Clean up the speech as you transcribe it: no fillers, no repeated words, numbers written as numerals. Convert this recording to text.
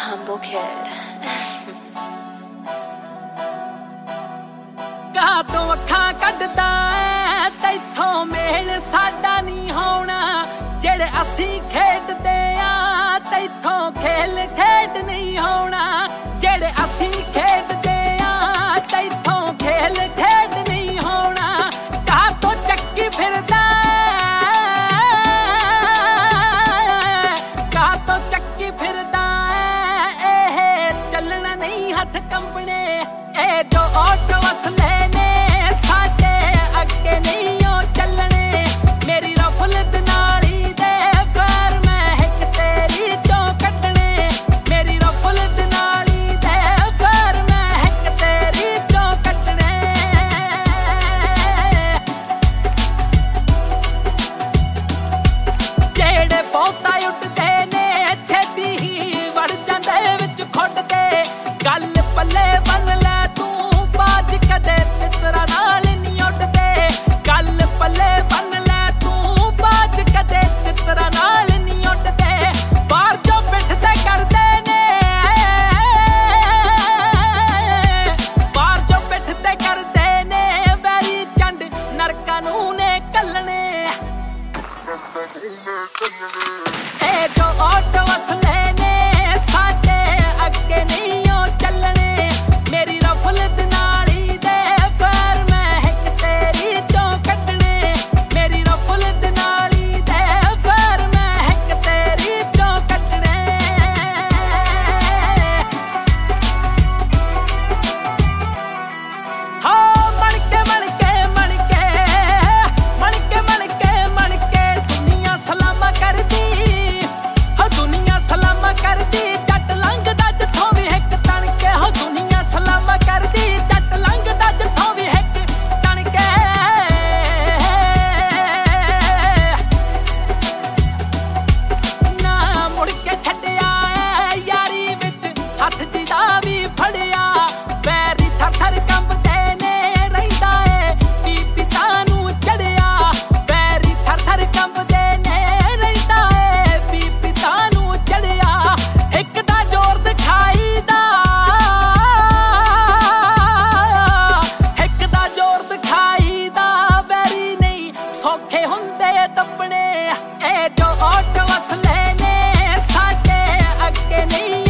humble kid. ਕਾਦੋਂ ਅੱਖਾਂ ਕੱਢਦਾ ਐ ਤੈਥੋਂ ਮੇਲ ਸਾਡਾ ਨਹੀਂ ਹੋਣਾ ਜਿਹੜੇ ਅਸੀਂ ਖੇਡਦੇ ਆ ਤੈਥੋਂ ਖੇਲ ਖੇਡ ਨਹੀਂ ਹੋਣਾ ਜਿਹੜੇ ਅਸੀਂ ਖੇਡਦੇ ਆ ਤੈਥੋਂ ਖੇਲ ਖੇਡ ਨਹੀਂ ਹੋਣਾ ਕਾਦੋਂ ਚੱਕੀ ਫਿਰਦਾ ਕਾਦੋਂ ਚੱਕੀ ਫਿਰਦਾ ਇਹ ਚੱਲਣਾ ਨਹੀਂ ਹੱਥ ਕੰਬਣੇ ਇਹ ਜੋ ਆਟੋ ਵਸਲੇ ਨੇ ਸਾਡੇ ਅੱਗੇ ਨਹੀਂ ਉਹ ਚੱਲਣੇ ਮੇਰੀ ਰਫਲਤ ਨਾਲੀ ਦੇ ਫਰ ਮੈਂ ਇੱਕ ਤੇਰੀ ਚੋਂ ਕੱਢਣੇ ਮੇਰੀ ਰਫਲਤ ਨਾਲੀ ਦੇ ਫਰ ਮੈਂ ਇੱਕ ਤੇਰੀ ਚੋਂ ਕੱਢਣੇ ਜਿਹੜੇ ਬਹੁਤਾ ਉੱਡਦੇ ਨੇ ਛੇਤੀ ਹੀ ਵੜ ਜਾਂਦੇ ਵਿੱਚ ਖੁੱਡਦੇ ਗੱਲ ਪੱਲੇ ਬੰਨ ਲੈ ਤੂੰ ਬਾਜ ਕਦੇ ਤਿਤਰਾ ਨਾਲ ਨਹੀਂ ਉੱਡਦੇ ਗੱਲ ਪੱਲੇ ਬੰਨ ਲੈ ਤੂੰ ਬਾਜ ਕਦੇ ਤਿਤਰਾ ਨਾਲ ਨਹੀਂ ਉੱਡਦੇ ਬਾਹਰ ਜੋ ਪਿੱਠਦੇ ਕਰਦੇ ਨੇ ਬਾਹਰ ਜੋ ਪਿੱਠਦੇ ਕਰਦੇ ਨੇ ਵੈਰੀ ਚੰਡ ਨਰਕਾਂ ਨੂੰ ਨੇ ਕੱਲਣੇ ਇਹ ਜੋ ਆਟੋ ਵਸਲੇ ਨੇ ਸਾਡੇ ਅੱਗੇ ਨਹੀਂ ਉਹ ਚੱਲਣੇ ਮੇਰੀ ਰਫਲਤ ਨਾਲੀ ਦੇ ਫਰ ਮੈਂ ਇੱਕ ਤੇਰੀ ਚੋਂ ਕੱਢਣੇ ਮੇਰੀ ਰਫਲਤ ਨਾਲੀ ਦੇ ਫਰ ਮੈਂ ਇੱਕ ਤੇਰੀ ਚੋਂ ਕੱਢਣੇ ਹਾਂ ਮਣ ਕੇ ਦੁਨੀਆ ਸਲਾਮਾਂ ਕਰਦੀ ਹਾਂ ਦੁਨੀਆ ਸਲਾਮਾਂ ਕਰਦੀ ਜੱਟ ਲੰਘਦਾ ਜਿੱਥੋਂ ਵੀ ਇੱਕ ਤਣ ਕੇ ਹੋ ਦੁਨੀਆ ਸਲਾਮਾਂ ਕਰਦੀ ਜੱਟ ਲੰਘਦਾ ਜਿੱਥੋਂ ਵੀ ਇੱਕ ਤਣ ਕੇ ਨਾ ਮੁੜ ਕੇ ਛੱਡਿਆ ਐ ਯਾਰੀ ਵਿੱਚ ਹੱਥ ਜਿਹਦਾ ਵੀ ਫੜਿਆ ਪੈਰੀ ਥਰ ਥਰ ਕੰਬਦੇ ਨੇ ਰਹਿੰਦਾ ਏ ਬੀਬੀ ਨੂੰ ਚੜਿਆ ਪੈਰੀ ਥਰ ਥਰ ਕੰਬਦੇ ਨੇ ਰਹਿੰਦਾ ਏ ਬੀਬੀ ਨੂੰ ਚੜਿਆ ਇੱਕ ਦਾ ਜ਼ੋਰ ਦਿਖਾਈਦਾ ਇੱਕ ਦਾ ਜ਼ੋਰ ਦਿਖਾਈਦਾ ਵੈਰੀ ਨਹੀਂ ਸੌਖੇ ਹੁੰਦੇ ਦੱਬਣੇ ਇਹ ਜੋ ਆਟੋ ਵਸਲੇ ਨੇ ਸਾਡੇ ਅੱਗੇ ਨਹੀਂ